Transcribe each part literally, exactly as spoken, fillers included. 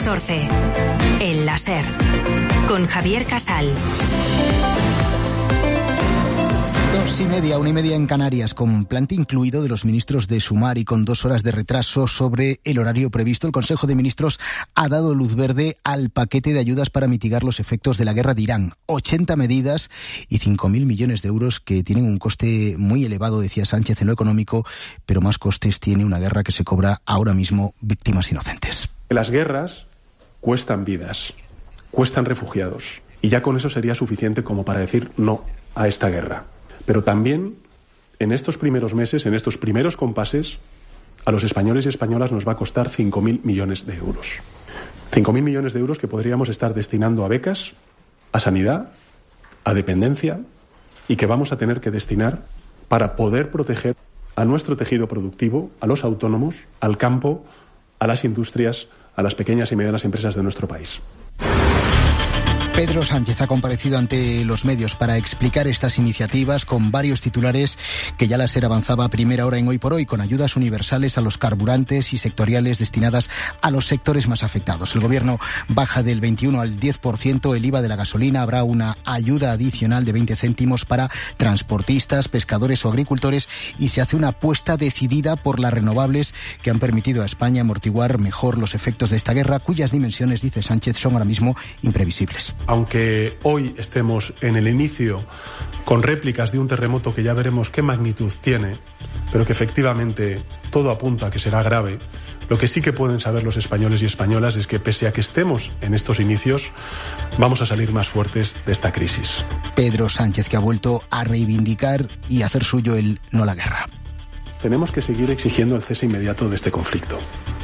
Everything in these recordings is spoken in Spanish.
catorce. El láser. Con Javier Casal. Dos y media, una y media en Canarias, con plante incluido de los ministros de Sumar y con dos horas de retraso sobre el horario previsto. El Consejo de Ministros ha dado luz verde al paquete de ayudas para mitigar los efectos de la guerra de Irán. ochenta medidas y cinco mil millones de euros que tienen un coste muy elevado, decía Sánchez, en lo económico, pero más costes tiene una guerra que se cobra ahora mismo víctimas inocentes. Las guerras cuestan vidas, cuestan refugiados, y ya con eso sería suficiente como para decir no a esta guerra. Pero también, en estos primeros meses, en estos primeros compases, a los españoles y españolas nos va a costar cinco mil millones de euros. cinco mil millones de euros que podríamos estar destinando a becas, a sanidad, a dependencia, y que vamos a tener que destinar para poder proteger a nuestro tejido productivo, a los autónomos, al campo, a las industrias, a las pequeñas y medianas empresas de nuestro país. Pedro Sánchez ha comparecido ante los medios para explicar estas iniciativas con varios titulares que ya la SER avanzaba a primera hora en Hoy por Hoy, con ayudas universales a los carburantes y sectoriales destinadas a los sectores más afectados. El Gobierno baja del veintiuno al diez por ciento el I V A de la gasolina. Habrá una ayuda adicional de veinte céntimos para transportistas, pescadores o agricultores, y se hace una apuesta decidida por las renovables que han permitido a España amortiguar mejor los efectos de esta guerra, cuyas dimensiones, dice Sánchez, son ahora mismo imprevisibles. Aunque hoy estemos en el inicio con réplicas de un terremoto que ya veremos qué magnitud tiene, pero que efectivamente todo apunta a que será grave, lo que sí que pueden saber los españoles y españolas es que pese a que estemos en estos inicios, vamos a salir más fuertes de esta crisis. Pedro Sánchez, que ha vuelto a reivindicar y hacer suyo el no a la guerra. Tenemos que seguir exigiendo el cese inmediato de este conflicto.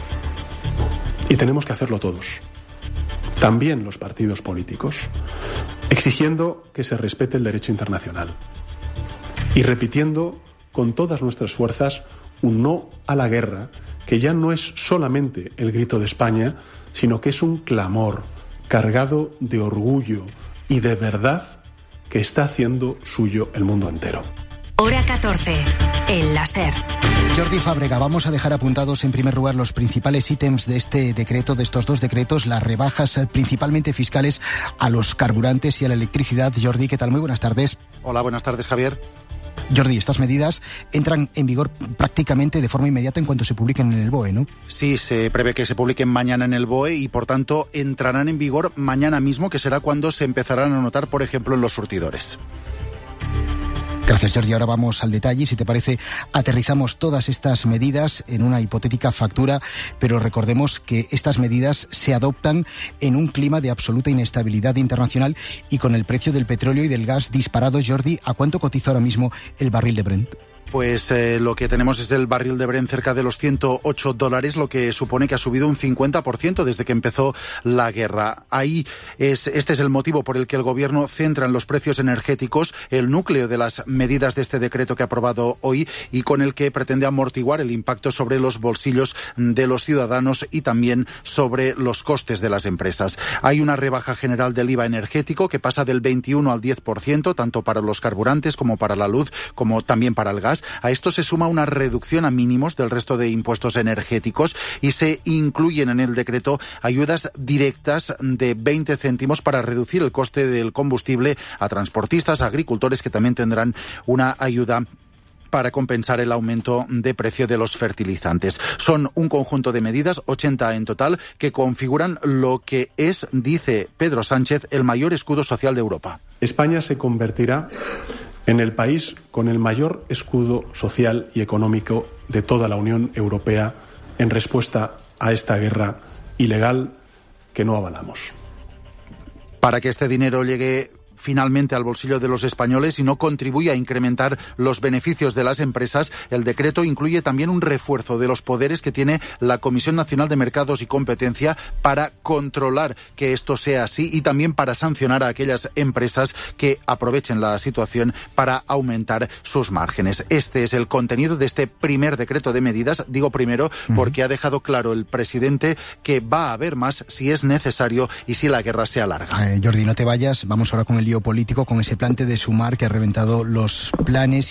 Y tenemos que hacerlo todos. También los partidos políticos, exigiendo que se respete el derecho internacional y repitiendo con todas nuestras fuerzas un no a la guerra, que ya no es solamente el grito de España, sino que es un clamor cargado de orgullo y de verdad que está haciendo suyo el mundo entero. Hora catorce. El láser. Jordi Fábrega, vamos a dejar apuntados en primer lugar los principales ítems de este decreto, de estos dos decretos, las rebajas principalmente fiscales a los carburantes y a la electricidad. Jordi, ¿qué tal? Muy buenas tardes. Hola, buenas tardes, Javier. Jordi, estas medidas entran en vigor prácticamente de forma inmediata en cuanto se publiquen en el B O E, ¿no? Sí, se prevé que se publiquen mañana en el B O E y, por tanto, entrarán en vigor mañana mismo, que será cuando se empezarán a notar, por ejemplo, en los surtidores. Gracias, Jordi. Ahora vamos al detalle. Si te parece, aterrizamos todas estas medidas en una hipotética factura, pero recordemos que estas medidas se adoptan en un clima de absoluta inestabilidad internacional y con el precio del petróleo y del gas disparado. Jordi, ¿a cuánto cotiza ahora mismo el barril de Brent? Pues eh, lo que tenemos es el barril de Brent cerca de los ciento ocho dólares, lo que supone que ha subido un cincuenta por ciento desde que empezó la guerra. Ahí es, este es el motivo por el que el Gobierno centra en los precios energéticos el núcleo de las medidas de este decreto que ha aprobado hoy y con el que pretende amortiguar el impacto sobre los bolsillos de los ciudadanos y también sobre los costes de las empresas. Hay una rebaja general del I V A energético que pasa del veintiuno al diez por ciento, tanto para los carburantes como para la luz, como también para el gas. A esto se suma una reducción a mínimos del resto de impuestos energéticos y se incluyen en el decreto ayudas directas de veinte céntimos para reducir el coste del combustible a transportistas, a agricultores, que también tendrán una ayuda para compensar el aumento de precio de los fertilizantes. Son un conjunto de medidas, ochenta en total, que configuran lo que es, dice Pedro Sánchez, el mayor escudo social de Europa. España se convertirá en el país con el mayor escudo social y económico de toda la Unión Europea en respuesta a esta guerra ilegal que no avalamos. Para que este dinero llegue finalmente al bolsillo de los españoles y no contribuye a incrementar los beneficios de las empresas, el decreto incluye también un refuerzo de los poderes que tiene la Comisión Nacional de Mercados y Competencia para controlar que esto sea así y también para sancionar a aquellas empresas que aprovechen la situación para aumentar sus márgenes. Este es el contenido de este primer decreto de medidas. Digo primero porque uh-huh. ha dejado claro el presidente que va a haber más si es necesario y si la guerra se alarga. Eh, Jordi, no te vayas. Vamos ahora con el político, con ese plante de Sumar que ha reventado los planes